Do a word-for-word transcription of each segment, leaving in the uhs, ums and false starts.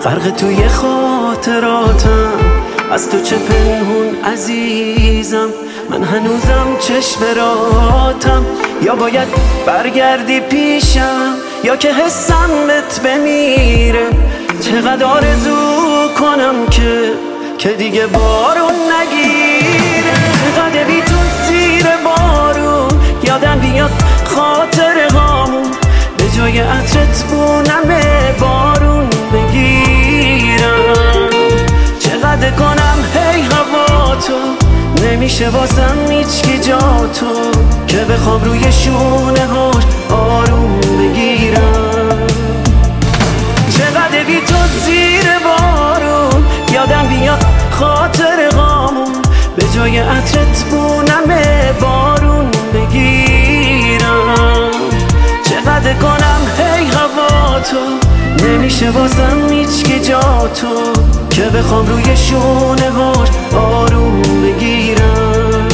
غرق توی خاطراتم، از تو چه پنهون عزیزم. من هنوزم چشم راتم، یا باید برگردی پیشم یا که حسم بهت بمیره. چقدر آرزو کنم که که دیگه بارون نگیره. چقدر بی تو زیر بارون یادم بیاد خاطر هامون، به جای عطرت بونم بارون بگیرم. چقدر کنم هی هوا تو، نمیشه واسم هیچکی جا تو، که بخوام روی شونه هاش آروم بگیرم. چقدر بی تو زیر بارون یادم بیاد خاطر غامون، به جای عطرت بونم بارون بگیرم. چقدر کنم هی هوا تو، نمیشه واسم هیچکی جا تو، که بخوام روی شونه هاش آروم بگیرم.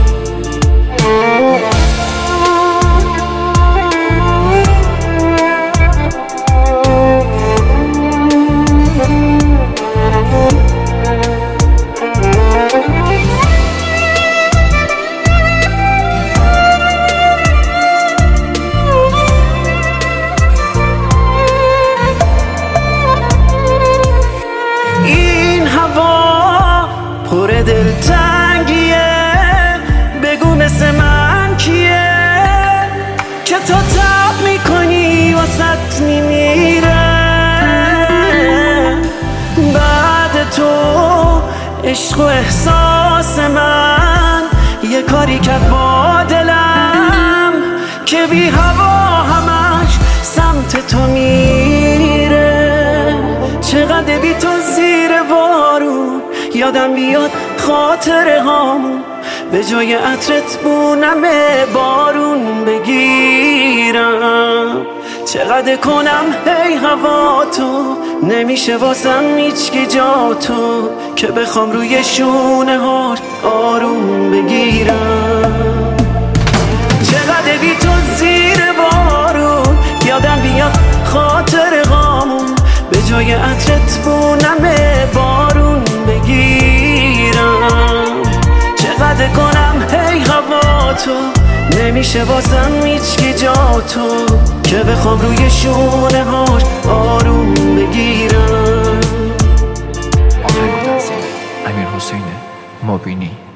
پر دلتنگیه، بگو مثل من کیه که تو تب میکنی واسط میمیره. بعد تو عشق و احساس من یه کاری کرد با دلم، که بی هوا همش سمت تو میره. چقدر بی تو زیر بارون یادم بیاد خاطر هامون، به جای عطرت بونم بارون بگیرم. چقدر کنم هی هوا تو، نمیشه واسم هیچکی جا تو، که بخوام روی شونه هاش آروم بگیرم. چقدر بی تو زیر بارون یادم بیاد خاطر هامون، به جای عطرت بونم بارون بگیرم. چقدر کنم هی هوا تو، نمیشه واسم هیچکی جا تو، که بخوام روی شونه هاش آروم بگیرم. آهنگ تنظیم امیرحسین مبینی.